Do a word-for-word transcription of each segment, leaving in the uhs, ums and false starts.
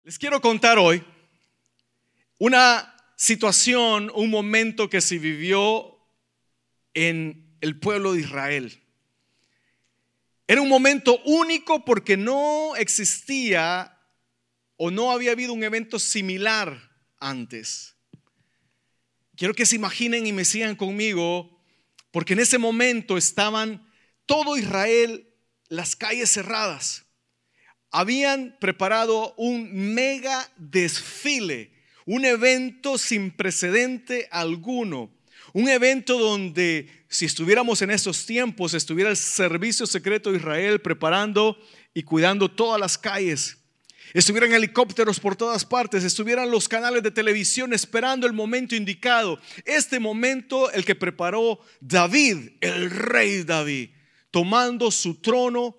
Les quiero contar hoy una situación, un momento que se vivió en el pueblo de Israel. Era un momento único porque no existía o no había habido un evento similar antes. Quiero que se imaginen y me sigan conmigo, porque en ese momento estaban todo Israel, las calles cerradas. Habían preparado un mega desfile, un evento sin precedente alguno. Un evento donde, si estuviéramos en esos tiempos, estuviera el servicio secreto de Israel preparando y cuidando todas las calles. Estuvieran helicópteros por todas partes, estuvieran los canales de televisión esperando el momento indicado. Este momento, el que preparó David, el rey David, tomando su trono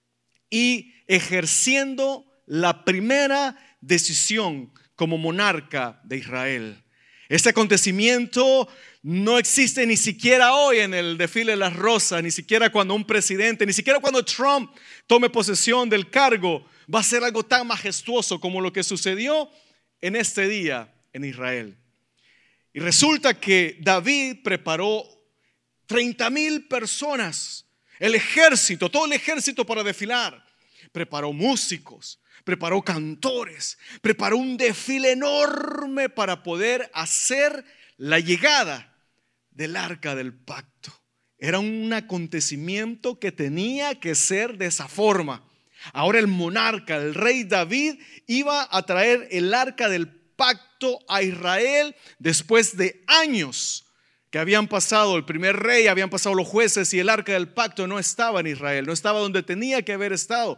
y ejerciendo la primera decisión como monarca de Israel. Este acontecimiento no existe ni siquiera hoy en el desfile de las rosas, ni siquiera cuando un presidente, ni siquiera cuando Trump tome posesión del cargo, va a ser algo tan majestuoso como lo que sucedió en este día en Israel. Y resulta que David preparó treinta mil personas, el ejército, todo el ejército para desfilar. Preparó músicos, preparó cantores, preparó un desfile enorme para poder hacer la llegada del arca del pacto. Era un acontecimiento que tenía que ser de esa forma. Ahora el monarca, el rey David, iba a traer el arca del pacto a Israel después de años que habían pasado. El primer rey, habían pasado los jueces y el arca del pacto no estaba en Israel, no estaba donde tenía que haber estado.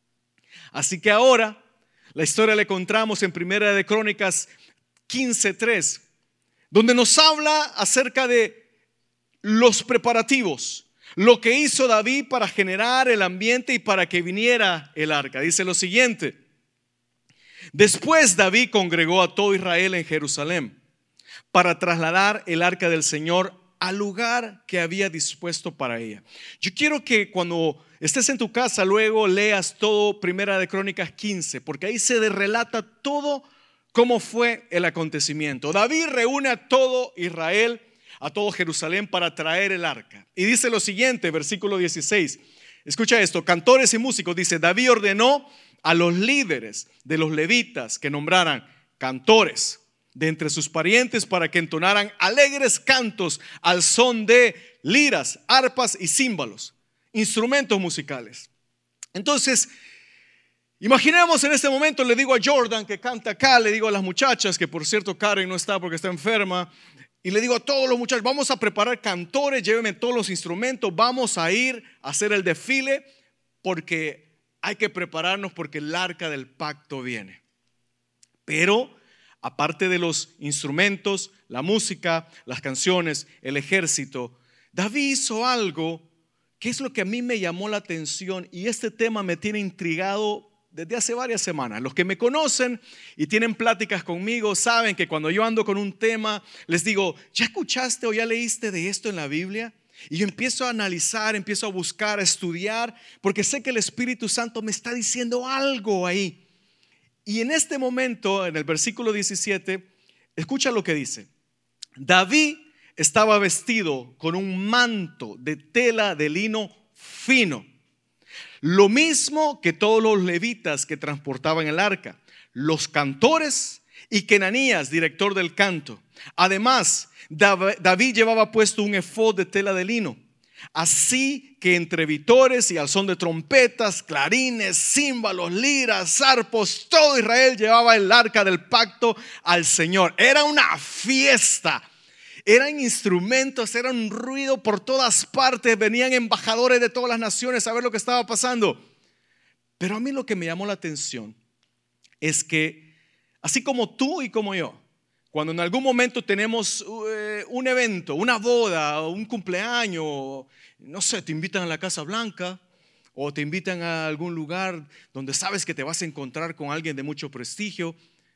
Así que ahora la historia la encontramos en Primera de Crónicas quince tres, donde nos habla acerca de los preparativos, lo que hizo David para generar el ambiente y para que viniera el arca. Dice lo siguiente: después David congregó a todo Israel en Jerusalén para trasladar el arca del Señor al lugar que había dispuesto para ella. Yo quiero que cuando estés en tu casa luego leas todo Primera de Crónicas quince, porque ahí se relata todo cómo fue el acontecimiento. David reúne a todo Israel, a todo Jerusalén para traer el arca. Y dice lo siguiente, versículo dieciséis. Escucha esto: cantores y músicos, dice, David ordenó a los líderes de los levitas que nombraran cantores de entre sus parientes para que entonaran alegres cantos al son de liras, arpas y címbalos, instrumentos musicales. Entonces, imaginemos en este momento, le digo a Jordan que canta acá, le digo a las muchachas, que por cierto Karen no está porque está enferma, y le digo a todos los muchachos, vamos a preparar cantores, llévenme todos los instrumentos, vamos a ir a hacer el desfile porque hay que prepararnos porque el arca del pacto viene. Pero aparte de los instrumentos, la música, las canciones, el ejército, David hizo algo que es lo que a mí me llamó la atención, y este tema me tiene intrigado desde hace varias semanas. Los que me conocen y tienen pláticas conmigo saben que cuando yo ando con un tema, les digo, ¿ya escuchaste o ya leíste de esto en la Biblia? Y yo empiezo a analizar, empiezo a buscar, a estudiar, porque sé que el Espíritu Santo me está diciendo algo ahí. Y en este momento, en el versículo diecisiete, escucha lo que dice. David estaba vestido con un manto de tela de lino fino, lo mismo que todos los levitas que transportaban el arca, los cantores y Kenanías, director del canto. Además, David llevaba puesto un efod de tela de lino. Así que entre vítores y al son de trompetas, clarines, címbalos, liras, arpos, todo Israel llevaba el arca del pacto al Señor. Era una fiesta. Eran instrumentos, era un ruido por todas partes. Venían embajadores de todas las naciones a ver lo que estaba pasando. Pero a mí lo que me llamó la atención es que, así como tú y como yo, cuando en algún momento tenemos eh, un evento, una boda, un cumpleaños, no sé, te invitan a la Casa Blanca o te invitan a algún lugar donde sabes que te vas a encontrar con alguien de mucho prestigio,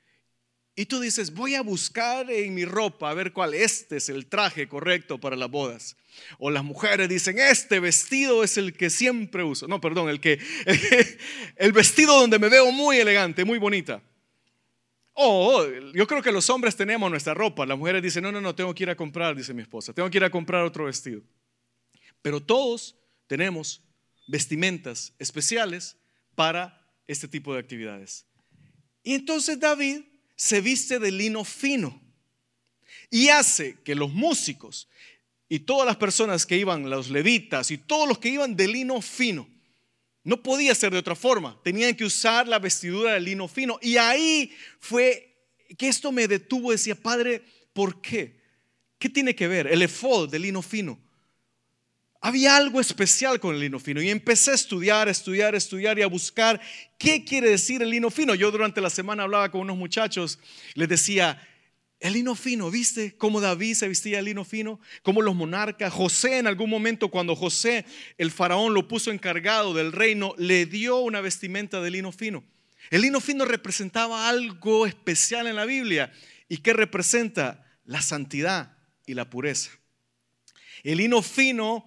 y tú dices, voy a buscar en mi ropa a ver cuál, este es el traje correcto para las bodas. O las mujeres dicen, este vestido es el que siempre uso. No, perdón, el que el vestido donde me veo muy elegante, muy bonita. Oh, yo creo que los hombres tenemos nuestra ropa. Las mujeres dicen, no, no, no, tengo que ir a comprar, dice mi esposa, tengo que ir a comprar otro vestido. Pero todos tenemos vestimentas especiales para este tipo de actividades. Y entonces David se viste de lino fino y hace que los músicos y todas las personas que iban, los levitas y todos los que iban de lino fino, no podía ser de otra forma, tenían que usar la vestidura de lino fino. Y ahí fue que esto me detuvo. Decía, Padre, ¿por qué? ¿Qué tiene que ver el efod de lino fino? Había algo especial con el lino fino y empecé a estudiar, a estudiar, a estudiar y a buscar qué quiere decir el lino fino. Yo durante la semana hablaba con unos muchachos, les decía, el lino fino, ¿viste cómo David se vestía de lino fino? Cómo los monarcas, José en algún momento, cuando José, el faraón, lo puso encargado del reino, le dio una vestimenta de lino fino. El lino fino representaba algo especial en la Biblia. ¿Y qué representa? La santidad y la pureza. El lino fino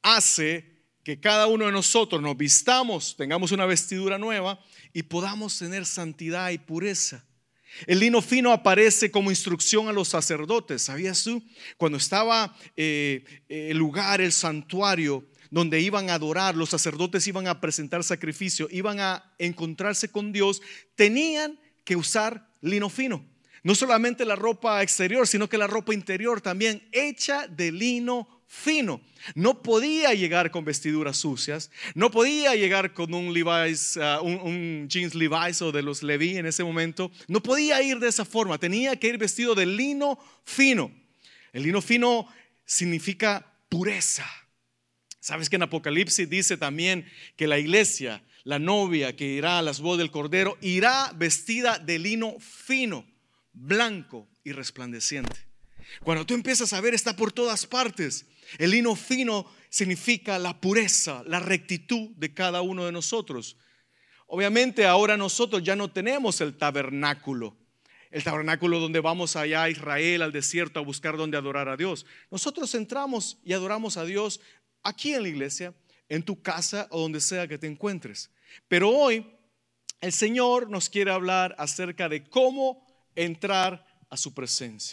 hace que cada uno de nosotros nos vistamos, tengamos una vestidura nueva y podamos tener santidad y pureza. El lino fino aparece como instrucción a los sacerdotes. ¿Sabías tú? Cuando estaba eh, el lugar, el santuario donde iban a adorar, los sacerdotes iban a presentar sacrificio, iban a encontrarse con Dios, tenían que usar lino fino. No solamente la ropa exterior, sino que la ropa interior también, hecha de lino fino. No podía llegar con vestiduras sucias, no podía llegar con un Levi's, uh, un, un jeans Levi's o de los Levi en ese momento. No podía ir de esa forma, tenía que ir vestido de lino fino. El lino fino significa pureza. Sabes que en Apocalipsis dice también que la iglesia, la novia que irá a las bodas del Cordero, irá vestida de lino fino, blanco y resplandeciente. Cuando tú empiezas a ver, está por todas partes. El lino fino significa la pureza, la rectitud de cada uno de nosotros. Obviamente ahora nosotros ya no tenemos el tabernáculo, el tabernáculo donde vamos allá a Israel, al desierto, a buscar donde adorar a Dios. Nosotros entramos y adoramos a Dios aquí en la iglesia, en tu casa o donde sea que te encuentres. Pero hoy el Señor nos quiere hablar acerca de cómo entrar a su presencia,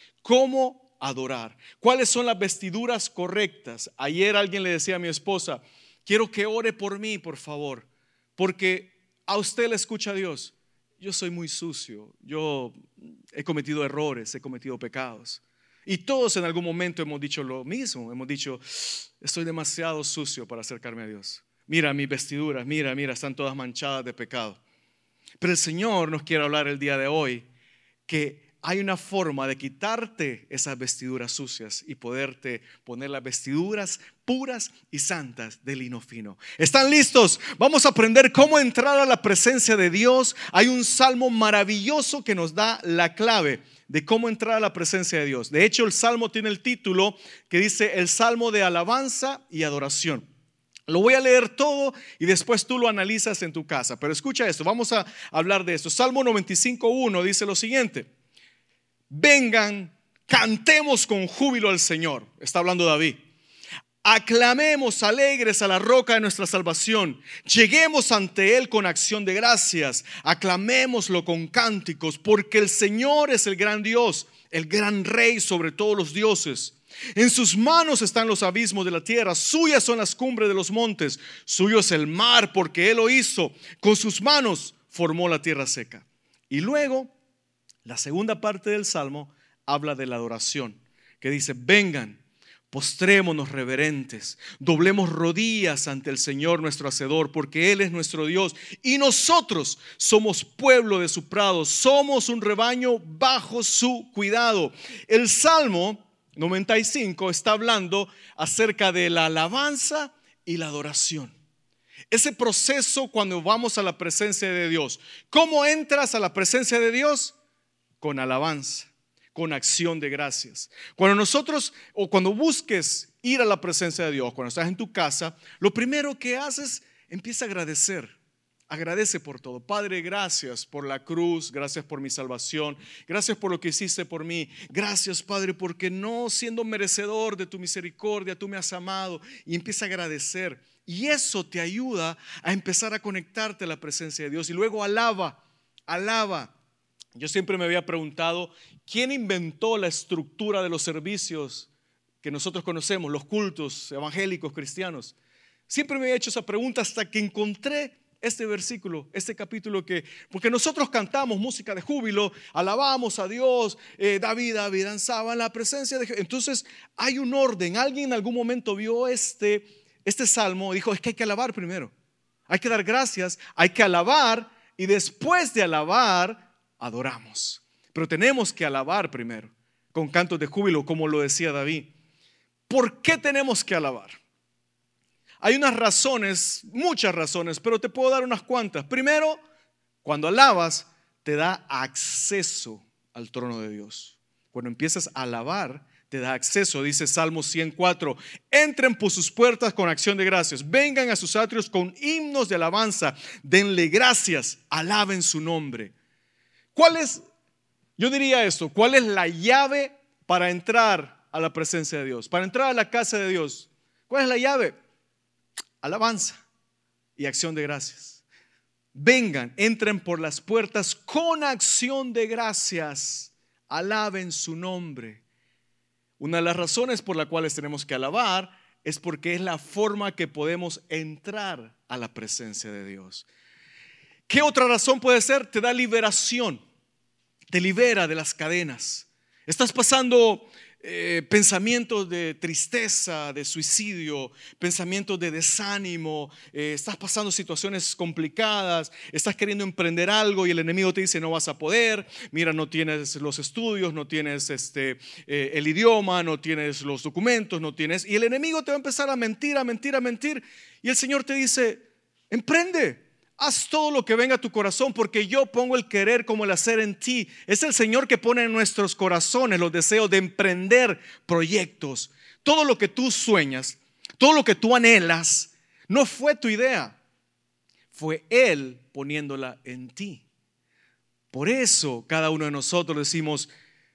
cómo adorar, cuáles son las vestiduras correctas. Ayer alguien le decía a mi esposa, quiero que ore por mí, por favor, porque a usted le escucha a Dios. Yo soy muy sucio, yo he cometido errores, he cometido pecados. Y todos en algún momento hemos dicho lo mismo, hemos dicho, estoy demasiado sucio para acercarme a Dios. Mira mis vestiduras, mira, mira, están todas manchadas de pecado. Pero el Señor nos quiere hablar el día de hoy que hay una forma de quitarte esas vestiduras sucias y poderte poner las vestiduras puras y santas de lino fino. ¿Están listos? Vamos a aprender cómo entrar a la presencia de Dios. Hay un salmo maravilloso que nos da la clave de cómo entrar a la presencia de Dios. De hecho, el salmo tiene el título que dice el salmo de alabanza y adoración. Lo voy a leer todo y después tú lo analizas en tu casa. Pero escucha esto, vamos a hablar de esto. Salmo noventa y cinco uno dice lo siguiente: vengan, cantemos con júbilo al Señor. Está hablando David. Aclamemos alegres a la roca de nuestra salvación. Lleguemos ante Él con acción de gracias. Aclamémoslo con cánticos, porque el Señor es el gran Dios, el gran Rey sobre todos los dioses. En sus manos están los abismos de la tierra, suyas son las cumbres de los montes, suyo es el mar, porque Él lo hizo. Con sus manos formó la tierra seca. Y luego, la segunda parte del salmo habla de la adoración, que dice: vengan, postrémonos reverentes, doblemos rodillas ante el Señor nuestro Hacedor, porque Él es nuestro Dios y nosotros somos pueblo de su prado, somos un rebaño bajo su cuidado. El Salmo noventa y cinco está hablando acerca de la alabanza y la adoración. Ese proceso cuando vamos a la presencia de Dios. ¿Cómo entras a la presencia de Dios? Con alabanza, con acción de gracias. Cuando nosotros o cuando busques ir a la presencia de Dios, cuando estás en tu casa, lo primero que haces, empieza a agradecer. Agradece por todo. Padre, gracias por la cruz, gracias por mi salvación, gracias por lo que hiciste por mí. Gracias, Padre, porque no siendo merecedor de tu misericordia, tú me has amado. Y empieza a agradecer. Y eso te ayuda a empezar a conectarte a la presencia de Dios. Y luego alaba, alaba. Yo siempre me había preguntado, ¿quién inventó la estructura de los servicios que nosotros conocemos, los cultos evangélicos cristianos? Siempre me había hecho esa pregunta hasta que encontré este versículo, este capítulo que, porque nosotros cantamos música de júbilo, alabamos a Dios, eh, David, David danzaba en la presencia de Dios. Entonces hay un orden. Alguien en algún momento vio este, este salmo y dijo, es que hay que alabar primero, hay que dar gracias, hay que alabar y después de alabar adoramos. Pero tenemos que alabar primero, con cantos de júbilo, como lo decía David. ¿Por qué tenemos que alabar? Hay unas razones, muchas razones, pero te puedo dar unas cuantas. Primero, cuando alabas, te da acceso al trono de Dios. Cuando empiezas a alabar, te da acceso. Dice Salmo ciento cuatro, entren por sus puertas con acción de gracias, vengan a sus atrios con himnos de alabanza, denle gracias, alaben su nombre. ¿Cuál es, yo diría esto, cuál es la llave para entrar a la presencia de Dios, para entrar a la casa de Dios? ¿Cuál es la llave? Alabanza y acción de gracias. Vengan, entren por las puertas con acción de gracias, alaben su nombre. Una de las razones por las cuales tenemos que alabar es porque es la forma que podemos entrar a la presencia de Dios. ¿Qué otra razón puede ser? Te da liberación, te libera de las cadenas. Estás pasando eh, pensamientos de tristeza, de suicidio, pensamientos de desánimo, eh, estás pasando situaciones complicadas, estás queriendo emprender algo y el enemigo te dice no vas a poder, mira, no tienes los estudios, no tienes este, eh, el idioma, no tienes los documentos, no tienes, y el enemigo te va a empezar a mentir, a mentir, a mentir, y el Señor te dice, emprende. Haz todo lo que venga a tu corazón, porque yo pongo el querer como el hacer en ti. Es el Señor que pone en nuestros corazones los deseos de emprender proyectos. Todo lo que tú sueñas, todo lo que tú anhelas, no fue tu idea, fue Él poniéndola en ti. Por eso cada uno de nosotros decimos,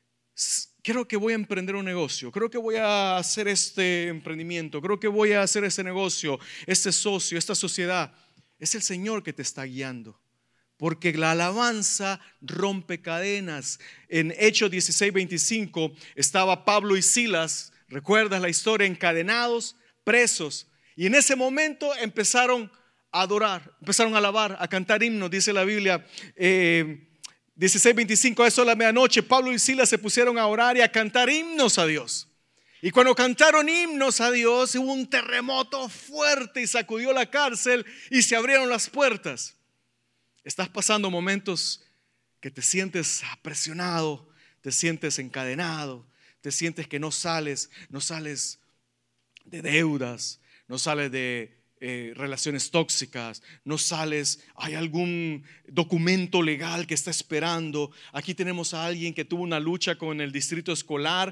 creo que voy a emprender un negocio, creo que voy a hacer este emprendimiento, creo que voy a hacer este negocio, este socio, esta sociedad. Es el Señor que te está guiando, porque la alabanza rompe cadenas. En Hechos dieciséis veinticinco estaba Pablo y Silas, recuerdas la historia, encadenados, presos, y en ese momento empezaron a adorar, empezaron a alabar, a cantar himnos. Dice la Biblia eh, dieciséis veinticinco, a eso de la medianoche Pablo y Silas se pusieron a orar y a cantar himnos a Dios. Y cuando cantaron himnos a Dios, hubo un terremoto fuerte y sacudió la cárcel y se abrieron las puertas. Estás pasando momentos que te sientes presionado, te sientes encadenado, te sientes que no sales, no sales de deudas, no sales de eh, relaciones tóxicas, no sales, hay algún documento legal que está esperando. Aquí tenemos a alguien que tuvo una lucha con el distrito escolar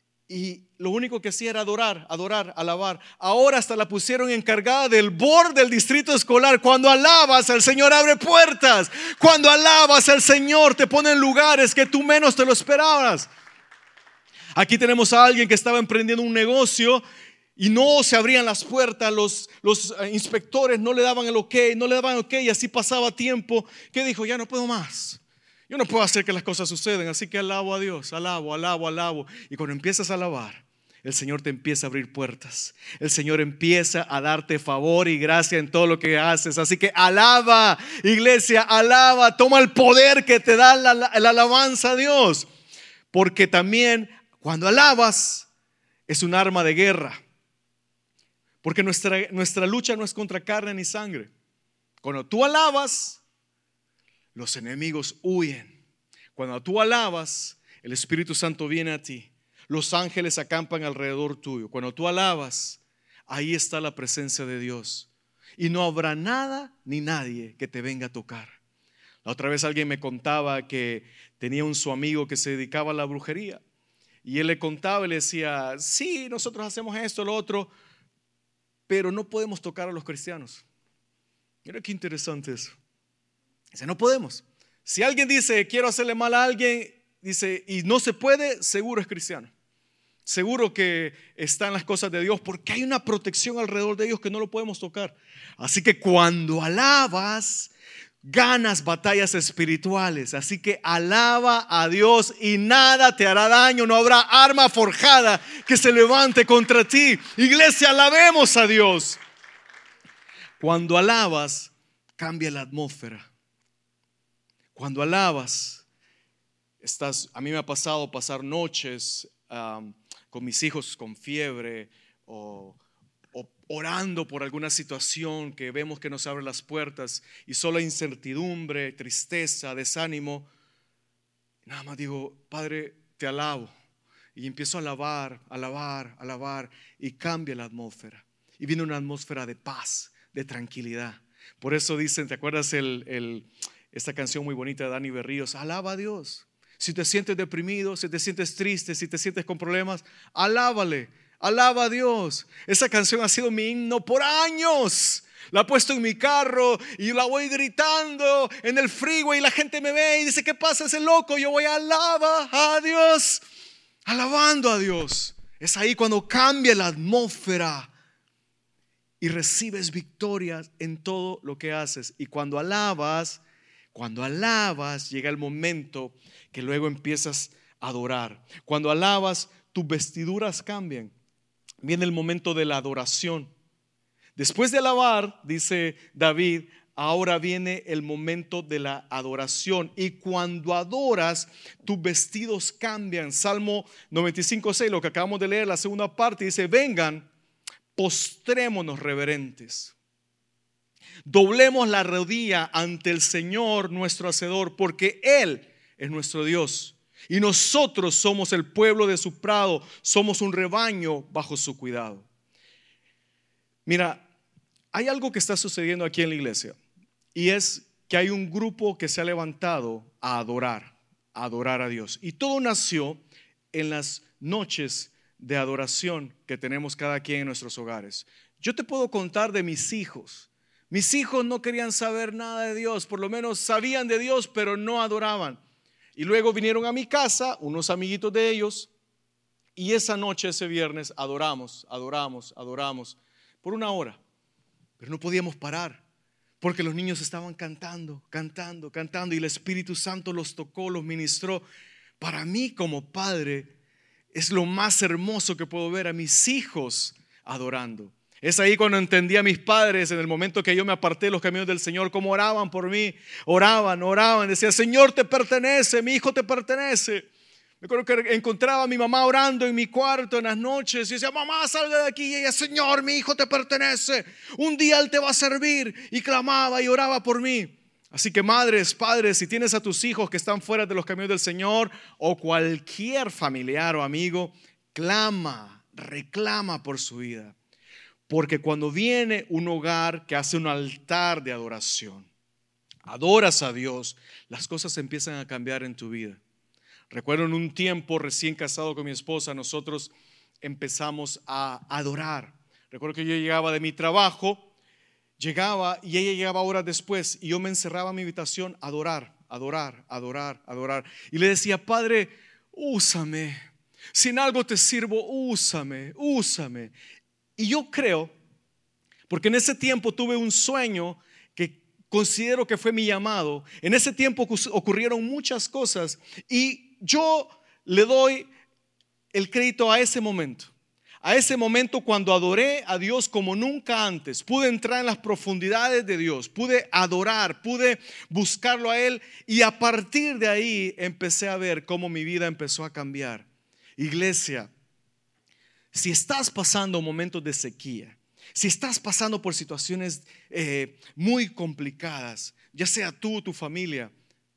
y lo único que hacía era adorar, adorar, alabar. Ahora hasta la pusieron encargada del board del distrito escolar. Cuando alabas, el Señor abre puertas. Cuando alabas, el Señor te pone en lugares que tú menos te lo esperabas. Aquí tenemos a alguien que estaba emprendiendo un negocio y no se abrían las puertas. Los, los inspectores no le daban el ok, no le daban ok, y así pasaba tiempo. Que dijo, ya no puedo más. Yo no puedo hacer que las cosas sucedan, así que alabo a Dios, alabo, alabo, alabo. Y cuando empiezas a alabar, el Señor te empieza a abrir puertas. El Señor empieza a darte favor y gracia en todo lo que haces. Así que alaba, iglesia, alaba. Toma el poder que te da la, la, la alabanza a Dios. Porque también cuando alabas es un arma de guerra. Porque nuestra, nuestra lucha no es contra carne ni sangre. Cuando tú alabas, los enemigos huyen. Cuando tú alabas, el Espíritu Santo viene a ti. Los ángeles acampan alrededor tuyo. Cuando tú alabas, ahí está la presencia de Dios. Y no habrá nada ni nadie que te venga a tocar. La otra vez alguien me contaba que tenía un su amigo que se dedicaba a la brujería. Y él le contaba y le decía, sí, nosotros hacemos esto, lo otro, pero no podemos tocar a los cristianos. Mira qué interesante eso. Dice, no podemos. Si alguien dice, quiero hacerle mal a alguien, dice, y no se puede, seguro es cristiano. Seguro que está en las cosas de Dios, porque hay una protección alrededor de ellos que no lo podemos tocar. Así que cuando alabas, ganas batallas espirituales. Así que alaba a Dios y nada te hará daño. No habrá arma forjada que se levante contra ti. Iglesia, alabemos a Dios. Cuando alabas, cambia la atmósfera. Cuando alabas, estás, a mí me ha pasado pasar noches um, con mis hijos con fiebre o orando por alguna situación que vemos que nos abre las puertas y solo hay incertidumbre, tristeza, desánimo. Nada más digo, Padre, te alabo. Y empiezo a alabar, alabar, alabar y cambia la atmósfera. Y viene una atmósfera de paz, de tranquilidad. Por eso dicen, ¿te acuerdas el, el, esta canción muy bonita de Dani Berríos? Alaba a Dios. Si te sientes deprimido, si te sientes triste, si te sientes con problemas, alábale. Alaba a Dios. Esa canción ha sido mi himno por años. La he puesto en mi carro y la voy gritando en el freeway y la gente me ve y dice, ¿qué pasa ese loco? Yo voy a alabar a Dios, alabando a Dios. Es ahí cuando cambia la atmósfera y recibes victorias en todo lo que haces. Y cuando alabas, cuando alabas, llega el momento que luego empiezas a adorar. Cuando alabas, tus vestiduras cambian. Viene el momento de la adoración. Después de alabar, dice David, ahora viene el momento de la adoración. Y cuando adoras, tus vestidos cambian. Salmo noventa y cinco, seis, lo que acabamos de leer, la segunda parte, dice, vengan, postrémonos reverentes. Doblemos la rodilla ante el Señor nuestro Hacedor, porque Él es nuestro Dios. Y nosotros somos el pueblo de su prado, somos un rebaño bajo su cuidado. Mira, hay algo que está sucediendo aquí en la iglesia y es que hay un grupo que se ha levantado a adorar, a adorar a Dios. Y todo nació en las noches de adoración que tenemos cada quien en nuestros hogares. Yo te puedo contar de mis hijos. Mis hijos no querían saber nada de Dios, por lo menos sabían de Dios, pero no adoraban. Y luego vinieron a mi casa unos amiguitos de ellos y esa noche, ese viernes, adoramos, adoramos, adoramos por una hora. Pero no podíamos parar porque los niños estaban cantando, cantando, cantando y el Espíritu Santo los tocó, los ministró. Para mí como padre es lo más hermoso que puedo ver a mis hijos adorando. Es ahí cuando entendí a mis padres en el momento que yo me aparté de los caminos del Señor, cómo oraban por mí, oraban, oraban, decían, Señor te pertenece, mi hijo te pertenece. Me acuerdo que encontraba a mi mamá orando en mi cuarto en las noches y decía, mamá, salga de aquí. Y ella, Señor, mi hijo te pertenece, un día él te va a servir. Y clamaba y oraba por mí. Así que madres, padres, si tienes a tus hijos que están fuera de los caminos del Señor o cualquier familiar o amigo, clama, reclama por su vida. Porque cuando viene un hogar que hace un altar de adoración, adoras a Dios, las cosas empiezan a cambiar en tu vida. Recuerdo en un tiempo recién casado con mi esposa, nosotros empezamos a adorar. Recuerdo que yo llegaba de mi trabajo, llegaba y ella llegaba horas después y yo me encerraba en mi habitación a adorar, adorar, adorar, adorar. Y le decía, Padre, úsame, si en algo te sirvo, úsame, úsame. Y yo creo, porque en ese tiempo tuve un sueño que considero que fue mi llamado. En ese tiempo ocurrieron muchas cosas y yo le doy el crédito a ese momento. A ese momento cuando adoré a Dios como nunca antes. Pude entrar en las profundidades de Dios, pude adorar, pude buscarlo a Él y a partir de ahí empecé a ver cómo mi vida empezó a cambiar. Iglesia, si estás pasando momentos de sequía, si estás pasando por situaciones eh, muy complicadas, ya sea tú o tu familia,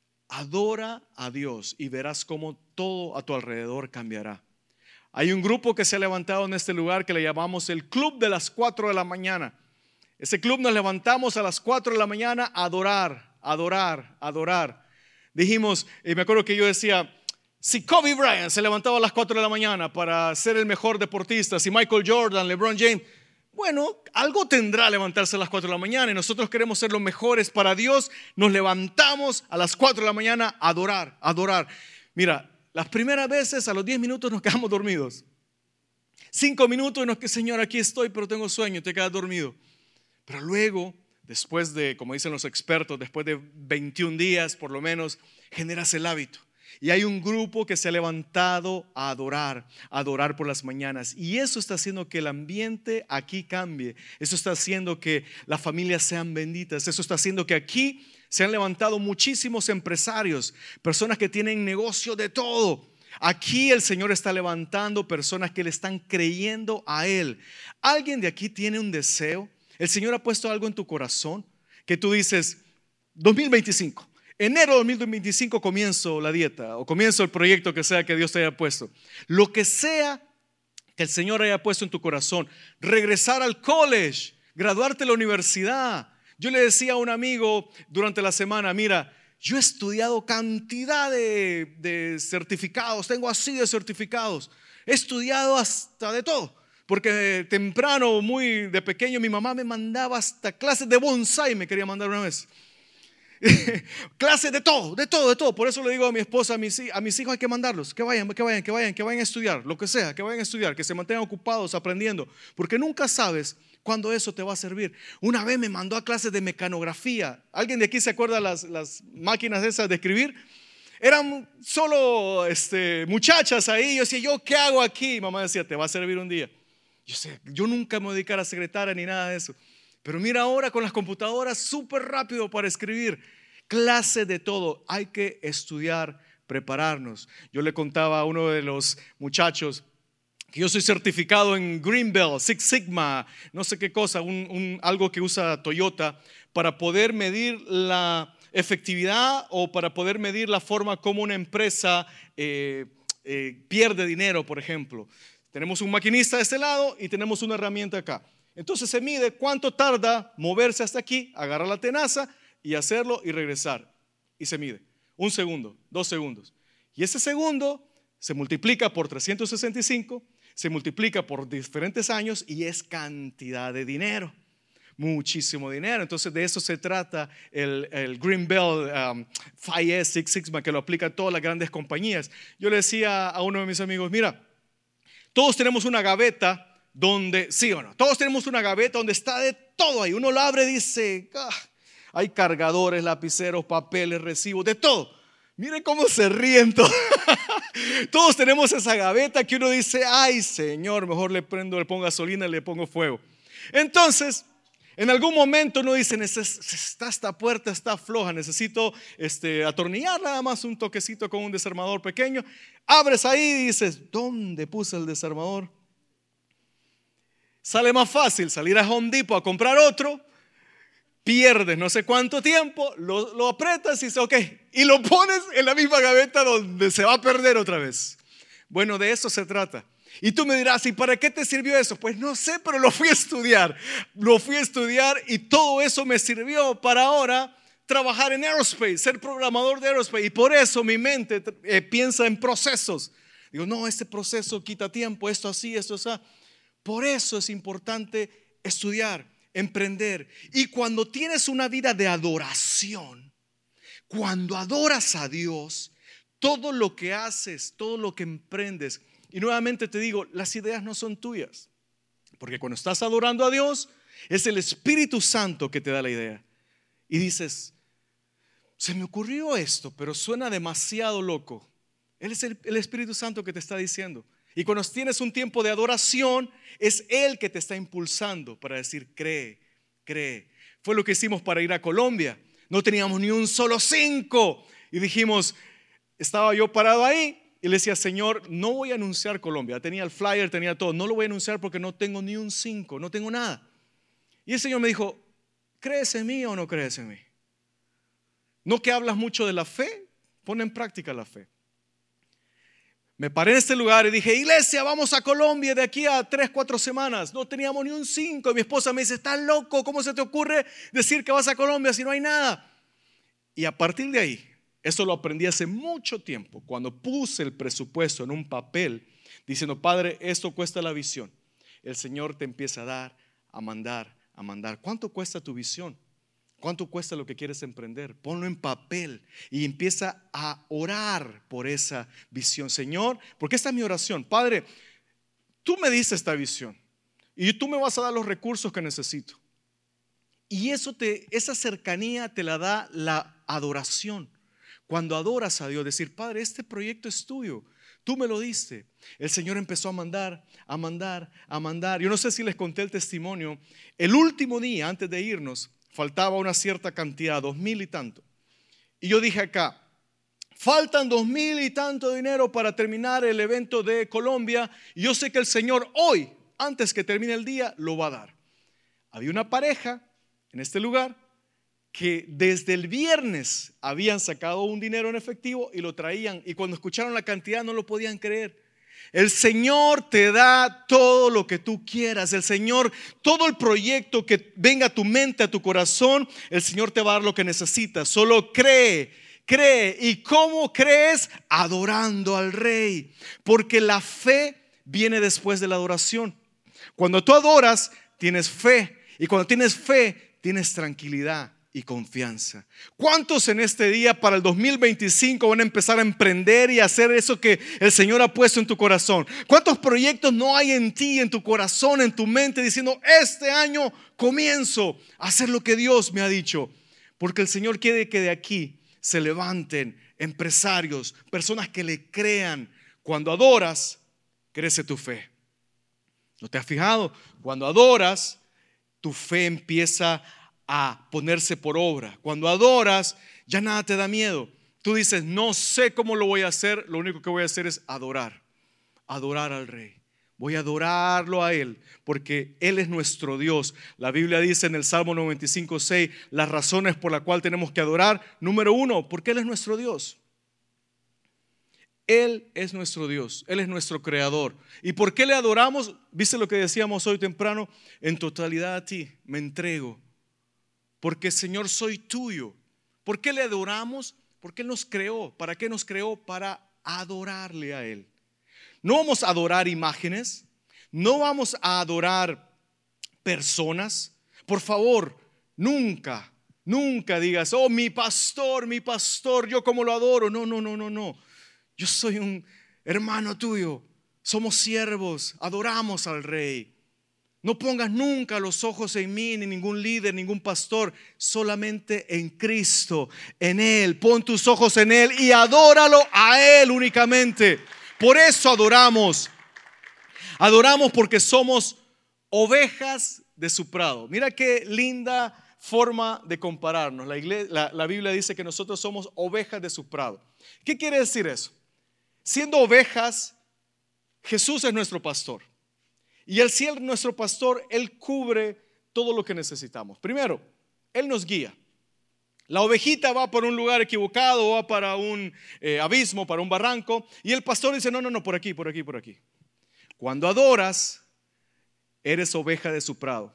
adora a Dios y verás cómo todo a tu alrededor cambiará. Hay un grupo que se ha levantado en este lugar que le llamamos el Club de las cuatro de la mañana. Ese club nos levantamos a las cuatro de la mañana a adorar, adorar, adorar. Dijimos, y me acuerdo que yo decía, si Kobe Bryant se levantaba a las cuatro de la mañana para ser el mejor deportista, si Michael Jordan, LeBron James, bueno, algo tendrá levantarse a las cuatro de la mañana y nosotros queremos ser los mejores para Dios. Nos levantamos a las cuatro de la mañana a adorar, a adorar. Mira, las primeras veces a los diez minutos nos quedamos dormidos. Cinco minutos y nos que Señor, aquí estoy, pero tengo sueño, te quedas dormido. Pero luego, después de, como dicen los expertos, después de veintiún días por lo menos, generas el hábito. Y hay un grupo que se ha levantado a adorar, a adorar por las mañanas. Y eso está haciendo que el ambiente aquí cambie. Eso está haciendo que las familias sean benditas. Eso está haciendo que aquí se han levantado muchísimos empresarios, personas que tienen negocio de todo. Aquí el Señor está levantando personas que le están creyendo a Él. ¿Alguien de aquí tiene un deseo? El Señor ha puesto algo en tu corazón que tú dices, dos mil veinticinco. Enero de dos mil veinticinco comienzo la dieta o comienzo el proyecto que sea que Dios te haya puesto. Lo que sea que el Señor haya puesto en tu corazón, regresar al college, graduarte de la universidad. Yo le decía a un amigo durante la semana, mira, yo he estudiado cantidad de, de certificados, tengo así de certificados, he estudiado hasta de todo. Porque temprano, muy de pequeño, mi mamá me mandaba hasta clases de bonsai, me quería mandar una vez. Clases de todo, de todo, de todo. Por eso le digo a mi esposa, a mis, a mis hijos hay que mandarlos, que vayan, que vayan, que vayan, que vayan a estudiar, lo que sea, que vayan a estudiar, que se mantengan ocupados aprendiendo, porque nunca sabes cuándo eso te va a servir. Una vez me mandó a clases de mecanografía. ¿Alguien de aquí se acuerda las, las máquinas esas de escribir? Eran solo este, muchachas ahí. Yo decía, ¿yo qué hago aquí? Mamá decía, te va a servir un día. Yo, sé, yo nunca me voy a dedicar a secretaria ni nada de eso. Pero mira ahora con las computadoras súper rápido para escribir. Clase de todo. Hay que estudiar, prepararnos. Yo le contaba a uno de los muchachos que yo soy certificado en Green Belt, Six Sigma, no sé qué cosa, un, un, algo que usa Toyota para poder medir la efectividad o para poder medir la forma como una empresa eh, eh, pierde dinero, por ejemplo. Tenemos un maquinista de este lado y tenemos una herramienta acá. Entonces se mide cuánto tarda moverse hasta aquí, agarrar la tenaza y hacerlo y regresar. Y se mide. Un segundo, dos segundos. Y ese segundo se multiplica por trescientos sesenta y cinco, se multiplica por diferentes años y es cantidad de dinero. Muchísimo dinero. Entonces de eso se trata el, el Green Belt um, cinco S, Six Sigma, que lo aplica a todas las grandes compañías. Yo le decía a uno de mis amigos, mira, todos tenemos una gaveta donde, sí o no, todos tenemos una gaveta donde está de todo ahí. Uno lo abre y dice, ah, hay cargadores, lapiceros, papeles, recibos, de todo. Miren cómo se ríen todos. Todos tenemos esa gaveta que uno dice, ay Señor, mejor le prendo, le pongo gasolina y le pongo fuego. Entonces, en algún momento uno dice, está, esta puerta está floja, necesito este, atornillar nada más un toquecito con un desarmador pequeño. Abres ahí y dices, ¿dónde puse el desarmador? Sale más fácil salir a Home Depot a comprar otro. Pierdes no sé cuánto tiempo, lo, lo apretas y dices, ok, y lo pones en la misma gaveta donde se va a perder otra vez. Bueno, de eso se trata. Y tú me dirás, ¿y para qué te sirvió eso? Pues no sé, pero lo fui a estudiar. Lo fui a estudiar y todo eso me sirvió para ahora trabajar en aerospace, ser programador de aerospace. Y por eso mi mente eh, piensa en procesos. Digo, no, este proceso quita tiempo, esto así, esto así. Por eso es importante estudiar, emprender. Y cuando tienes una vida de adoración, cuando adoras a Dios, todo lo que haces, todo lo que emprendes, y nuevamente te digo, las ideas no son tuyas, porque cuando estás adorando a Dios, es el Espíritu Santo que te da la idea. Y dices, se me ocurrió esto, pero suena demasiado loco. Él es el, el Espíritu Santo que te está diciendo. Y cuando tienes un tiempo de adoración, es Él que te está impulsando para decir, cree, cree. Fue lo que hicimos para ir a Colombia. No teníamos ni un solo cinco. Y dijimos, estaba yo parado ahí y le decía, Señor, no voy a anunciar Colombia. Tenía el flyer, tenía todo. No lo voy a anunciar porque no tengo ni un cinco, no tengo nada. Y el Señor me dijo, ¿crees en mí o no crees en mí? ¿No que hablas mucho de la fe? Pon en práctica la fe. Me paré en este lugar y dije, iglesia, vamos a Colombia de aquí a tres, cuatro semanas. No teníamos ni un cinco. Y mi esposa me dice, estás loco, ¿cómo se te ocurre decir que vas a Colombia si no hay nada? Y a partir de ahí, eso lo aprendí hace mucho tiempo, cuando puse el presupuesto en un papel, diciendo, Padre, esto cuesta la visión. El Señor te empieza a dar, a mandar, a mandar. ¿Cuánto cuesta tu visión? ¿Cuánto cuesta lo que quieres emprender? Ponlo en papel y empieza a orar por esa visión. Señor, porque esta es mi oración. Padre, tú me diste esta visión y tú me vas a dar los recursos que necesito. Y eso te, esa cercanía te la da la adoración. Cuando adoras a Dios, decir, Padre, este proyecto es tuyo, tú me lo diste. El Señor empezó a mandar, a mandar, a mandar. Yo no sé si les conté el testimonio. El último día, antes de irnos, faltaba una cierta cantidad, dos mil y tanto. Y yo dije acá, faltan dos mil y tanto de dinero para terminar el evento de Colombia. Y yo sé que el Señor hoy, antes que termine el día, lo va a dar. Había una pareja en este lugar que desde el viernes habían sacado un dinero en efectivo y lo traían. Y cuando escucharon la cantidad no lo podían creer. El Señor te da todo lo que tú quieras. El Señor, todo el proyecto que venga a tu mente, a tu corazón, el Señor te va a dar lo que necesitas. Solo cree. Cree. ¿Y cómo crees? Adorando al Rey. Porque la fe viene después de la adoración. Cuando tú adoras, tienes fe. Y cuando tienes fe, tienes tranquilidad y confianza. ¿Cuántos en este día para el dos mil veinticinco van a empezar a emprender y a hacer eso que el Señor ha puesto en tu corazón? ¿Cuántos proyectos no hay en ti, en tu corazón, en tu mente, diciendo, este año comienzo a hacer lo que Dios me ha dicho? Porque el Señor quiere que de aquí se levanten empresarios, personas que le crean. Cuando adoras, crece tu fe. ¿No te has fijado? Cuando adoras, tu fe empieza a ponerse por obra. Cuando adoras, ya nada te da miedo. Tú dices, no sé cómo lo voy a hacer, lo único que voy a hacer es adorar. Adorar al Rey. Voy a adorarlo a Él, porque Él es nuestro Dios. La Biblia dice en el Salmo noventa y cinco, seis, las razones por las cuales tenemos que adorar. Número uno, porque Él es nuestro Dios. Él es nuestro Dios, Él es nuestro creador. ¿Y por qué le adoramos? ¿Viste lo que decíamos hoy temprano? En totalidad a ti me entrego, porque Señor soy tuyo. ¿Por qué le adoramos? Porque Él nos creó. ¿Para qué nos creó? Para adorarle a Él. No vamos a adorar imágenes, no vamos a adorar personas. Por favor, nunca, nunca digas, oh, mi pastor, mi pastor, yo como lo adoro. No, no, no, no, no. Yo soy un hermano tuyo. Somos siervos, adoramos al Rey. No pongas nunca los ojos en mí, ni ningún líder, ningún pastor. Solamente en Cristo, en Él. Pon tus ojos en Él y adóralo a Él únicamente. Por eso adoramos. Adoramos porque somos ovejas de su prado. Mira qué linda forma de compararnos. La, iglesia, la, la Biblia dice que nosotros somos ovejas de su prado. ¿Qué quiere decir eso? Siendo ovejas, Jesús es nuestro pastor. Y al ser nuestro pastor, Él cubre todo lo que necesitamos. Primero, Él nos guía. La ovejita va por un lugar equivocado, va para un eh, abismo, para un barranco. Y el pastor dice, no, no, no, por aquí, por aquí, por aquí. Cuando adoras, eres oveja de su prado.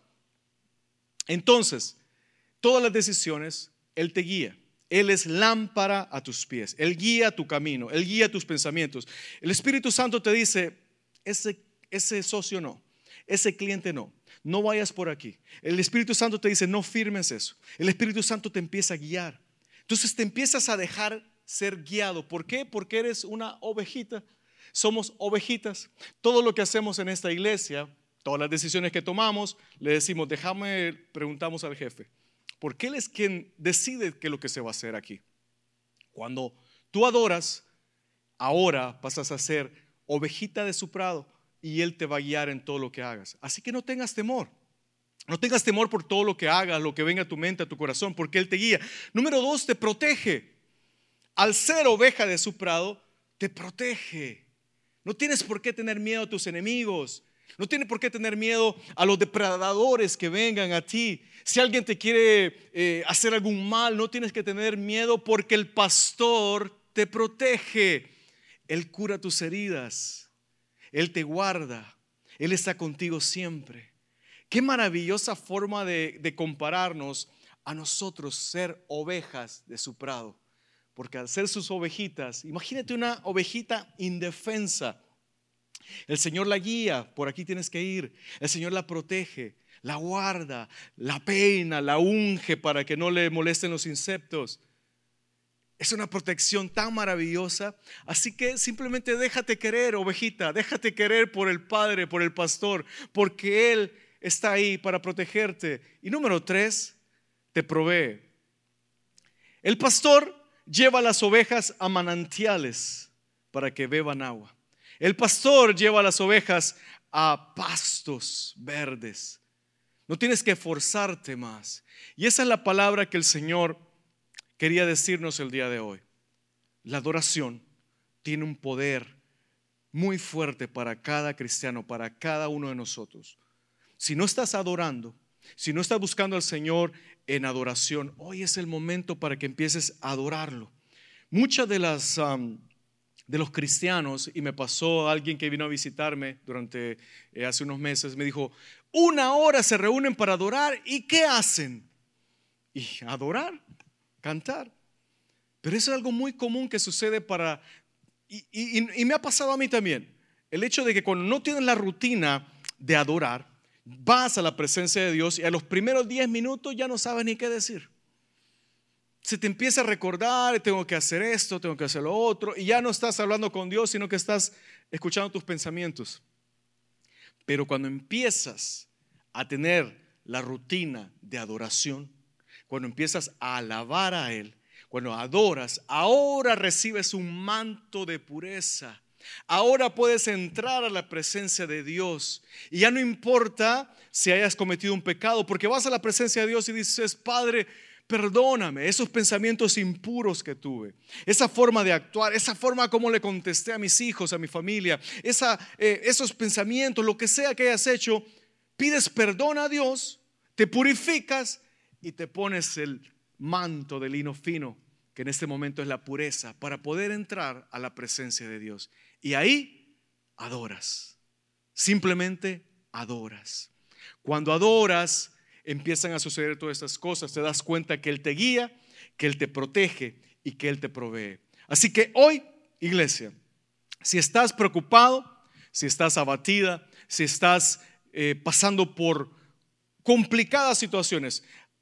Entonces, todas las decisiones, Él te guía. Él es lámpara a tus pies. Él guía tu camino. Él guía tus pensamientos. El Espíritu Santo te dice, ese, ese socio no, ese cliente no, no vayas por aquí. El Espíritu Santo te dice, no firmes eso. El Espíritu Santo te empieza a guiar. Entonces te empiezas a dejar ser guiado. ¿Por qué? Porque eres una ovejita. Somos ovejitas. Todo lo que hacemos en esta iglesia, todas las decisiones que tomamos, le decimos, déjame, preguntamos al jefe. Porque Él es quien decide qué es lo que se va a hacer aquí. Cuando tú adoras, ahora pasas a ser ovejita de su prado y Él te va a guiar en todo lo que hagas. Así que no tengas temor. No tengas temor por todo lo que hagas, lo que venga a tu mente, a tu corazón, porque Él te guía. Número dos, te protege. Al ser oveja de su prado, te protege. No tienes por qué tener miedo a tus enemigos. No tienes por qué tener miedo a los depredadores que vengan a ti. Si alguien te quiere eh, hacer algún mal, no tienes que tener miedo porque el pastor te protege. Él cura tus heridas. Él te guarda. Él está contigo siempre. Qué maravillosa forma de, de compararnos a nosotros, ser ovejas de su prado. Porque al ser sus ovejitas, imagínate una ovejita indefensa. El Señor la guía, por aquí tienes que ir. El Señor la protege, la guarda, la peina, la unge para que no le molesten los insectos. Es una protección tan maravillosa. Así que simplemente déjate querer, ovejita. Déjate querer por el Padre, por el pastor, porque Él está ahí para protegerte. Y número tres, te provee. El pastor lleva las ovejas a manantiales para que beban agua. El pastor lleva las ovejas a pastos verdes. No tienes que esforzarte más. Y esa es la palabra que el Señor quería decirnos el día de hoy. La adoración tiene un poder muy fuerte para cada cristiano, para cada uno de nosotros. Si no estás adorando, si no estás buscando al Señor en adoración, hoy es el momento para que empieces a adorarlo. Muchas de las um, de los cristianos, y me pasó alguien que vino a visitarme durante eh, hace unos meses, me dijo, una hora se reúnen para adorar, ¿y qué hacen? Y adorar, cantar. Pero eso es algo muy común que sucede para, y, y, y me ha pasado a mí también, el hecho de que cuando no tienes la rutina de adorar, vas a la presencia de Dios y a los primeros diez minutos ya no sabes ni qué decir. Se te empieza a recordar, tengo que hacer esto, tengo que hacer lo otro, y ya no estás hablando con Dios, sino que estás escuchando tus pensamientos. Pero cuando empiezas a tener la rutina de adoración, cuando empiezas a alabar a Él, cuando adoras, ahora recibes un manto de pureza. Ahora puedes entrar a la presencia de Dios y ya no importa si hayas cometido un pecado, porque vas a la presencia de Dios y dices, Padre, perdóname esos pensamientos impuros que tuve, esa forma de actuar, esa forma como le contesté a mis hijos, a mi familia, esa, eh, esos pensamientos, lo que sea que hayas hecho. Pides perdón a Dios, te purificas y te pones el manto de lino fino, que en este momento es la pureza, para poder entrar a la presencia de Dios. Y ahí adoras, simplemente adoras. Cuando adoras, empiezan a suceder todas estas cosas. Te das cuenta que Él te guía, que Él te protege y que Él te provee. Así que hoy, iglesia, si estás preocupado, si estás abatida, si estás eh, pasando por complicadas situaciones,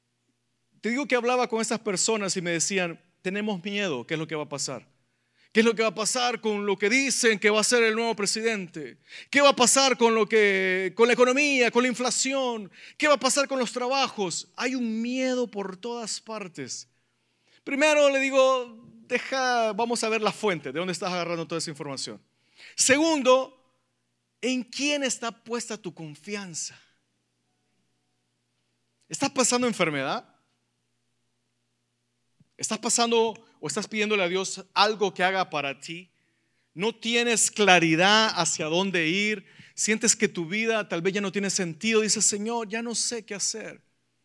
te digo que hablaba con estas personas y me decían, tenemos miedo, ¿qué es lo que va a pasar? ¿Qué es lo que va a pasar con lo que dicen que va a ser el nuevo presidente? ¿Qué va a pasar con lo que, con la economía, con la inflación? ¿Qué va a pasar con los trabajos? Hay un miedo por todas partes. Primero le digo, deja, vamos a ver la fuente, de dónde estás agarrando toda esa información. Segundo, ¿en quién está puesta tu confianza? ¿Estás pasando enfermedad? ¿Estás pasando o estás pidiéndole a Dios algo que haga para ti? ¿No tienes claridad hacia dónde ir? ¿Sientes que tu vida tal vez ya no tiene sentido? Dices, Señor, ya no sé qué hacer.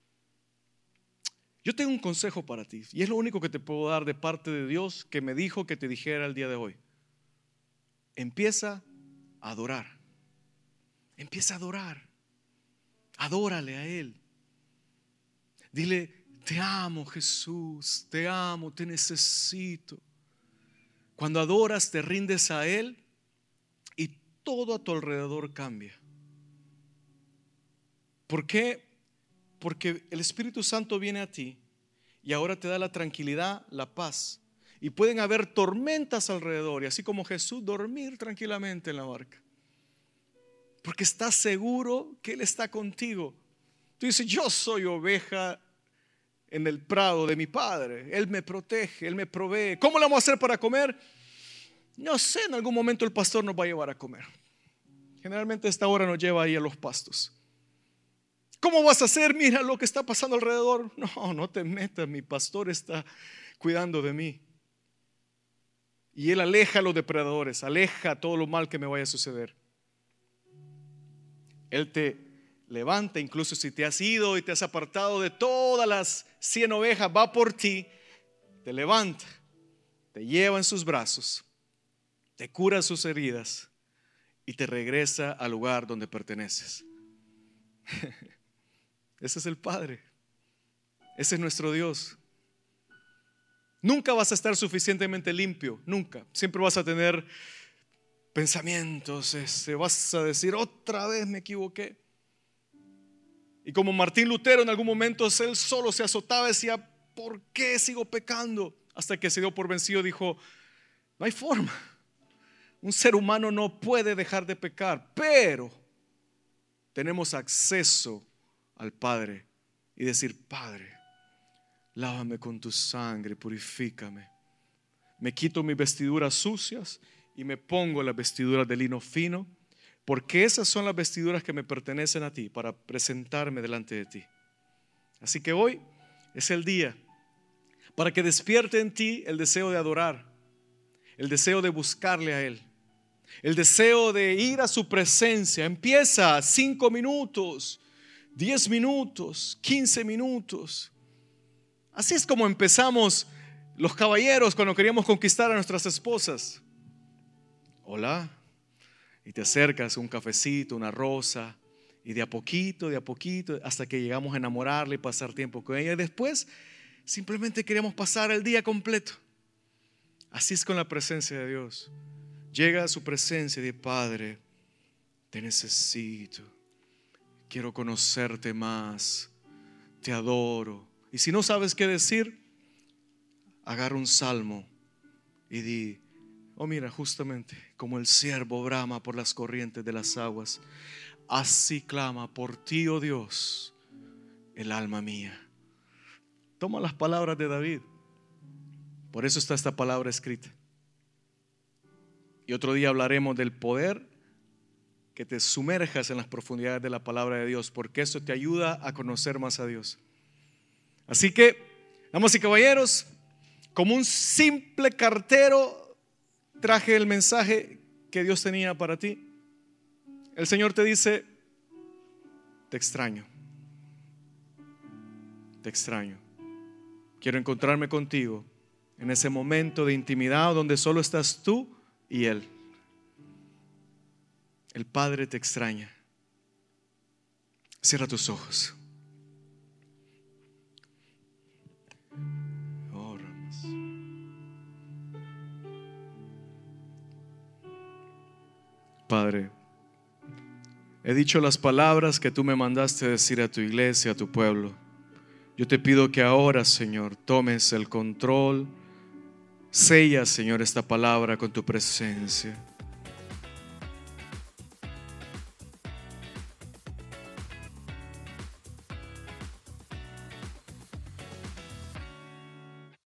Yo tengo un consejo para ti y es lo único que te puedo dar de parte de Dios, que me dijo que te dijera el día de hoy. Empieza a adorar. Empieza a adorar. Adórale a Él. Dile, te amo, Jesús, te amo, te necesito. Cuando adoras, te rindes a Él y todo a tu alrededor cambia. ¿Por qué? Porque el Espíritu Santo viene a ti y ahora te da la tranquilidad, la paz. Y pueden haber tormentas alrededor y así como Jesús, dormir tranquilamente en la barca. Porque estás seguro que Él está contigo. Tú dices, yo soy oveja en el prado de mi Padre. Él me protege, Él me provee. ¿Cómo le vamos a hacer para comer? No sé, en algún momento el pastor nos va a llevar a comer. Generalmente a esta hora nos lleva ahí a los pastos. ¿Cómo vas a hacer? Mira lo que está pasando alrededor. No, no te metas, mi pastor está cuidando de mí. Y Él aleja a los depredadores, aleja todo lo mal que me vaya a suceder. Él te levanta, incluso si te has ido y te has apartado de todas las cien ovejas, va por ti, te levanta, te lleva en sus brazos, te cura sus heridas y te regresa al lugar donde perteneces. Ese es el Padre, ese es nuestro Dios. Nunca vas a estar suficientemente limpio, nunca. Siempre vas a tener pensamientos, este, vas a decir, otra vez me equivoqué. Y como Martín Lutero en algún momento él solo se azotaba, decía, ¿por qué sigo pecando? Hasta que se dio por vencido, dijo, no hay forma. Un ser humano no puede dejar de pecar, pero tenemos acceso al Padre y decir, Padre, Lávame con tu sangre, purifícame. Me quito mis vestiduras sucias y me pongo las vestiduras de lino fino, porque esas son las vestiduras que me pertenecen a ti para presentarme delante de ti. Así que hoy es el día para que despierte en ti el deseo de adorar, el deseo de buscarle a Él, el deseo de ir a su presencia. Empieza cinco minutos, diez minutos, quince minutos. Así es como empezamos los caballeros cuando queríamos conquistar a nuestras esposas. Hola, y te acercas un cafecito, una rosa, y de a poquito, de a poquito, hasta que llegamos a enamorarla y pasar tiempo con ella. Y después simplemente queremos pasar el día completo. Así es con la presencia de Dios. Llega a su presencia y dice: Padre, te necesito, quiero conocerte más, te adoro. Y si no sabes qué decir, agarra un salmo y di: oh, mira, justamente como el ciervo brama por las corrientes de las aguas, así clama por ti, oh Dios, el alma mía. Toma las palabras de David. Por eso está esta palabra escrita. Y otro día hablaremos del poder que te sumerjas en las profundidades de la palabra de Dios, porque eso te ayuda a conocer más a Dios. Así que, damas y caballeros, como un simple cartero, traje el mensaje que Dios tenía para ti. El Señor te dice: te extraño, te extraño. Quiero encontrarme contigo en ese momento de intimidad donde solo estás tú y Él. El Padre te extraña. Cierra tus ojos. Padre, he dicho las palabras que tú me mandaste decir a tu iglesia, a tu pueblo. Yo te pido que ahora, Señor, tomes el control. Sella, Señor, esta palabra con tu presencia.